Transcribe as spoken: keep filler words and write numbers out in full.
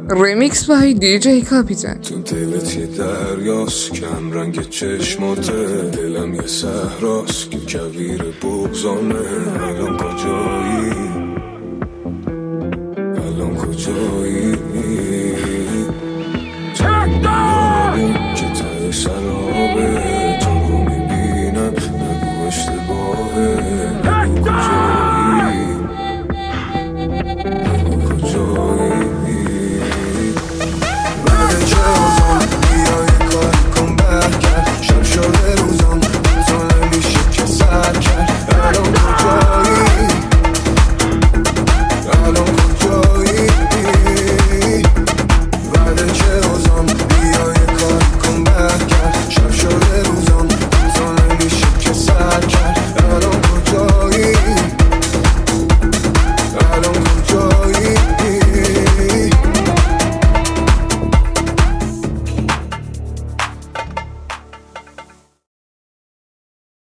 رمیکس بای دی جی کاپیتان. تو دلت یه دریاست کم رنگ چشماته، دلم یه صحراست که کویر بغضانه. الان کجایی الان کجایی